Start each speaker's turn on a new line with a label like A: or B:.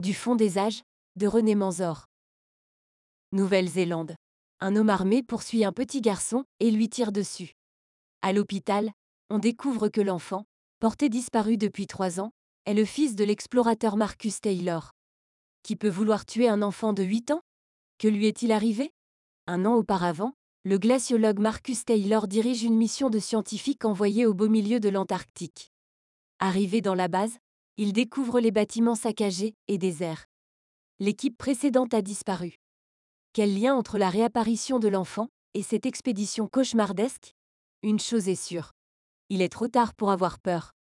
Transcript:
A: Du fond des âges, de René Manzor. Nouvelle-Zélande. Un homme armé poursuit un petit garçon et lui tire dessus. À l'hôpital, on découvre que l'enfant, porté disparu depuis 3 ans, est le fils de l'explorateur Marcus Taylor. Qui peut vouloir tuer un enfant de 8 ans? Que lui est-il arrivé? Un an auparavant, le glaciologue Marcus Taylor dirige une mission de scientifiques envoyée au beau milieu de l'Antarctique. Arrivé dans la base, il découvre les bâtiments saccagés et déserts. L'équipe précédente a disparu. Quel lien entre la réapparition de l'enfant et cette expédition cauchemardesque? Une chose est sûre. Il est trop tard pour avoir peur.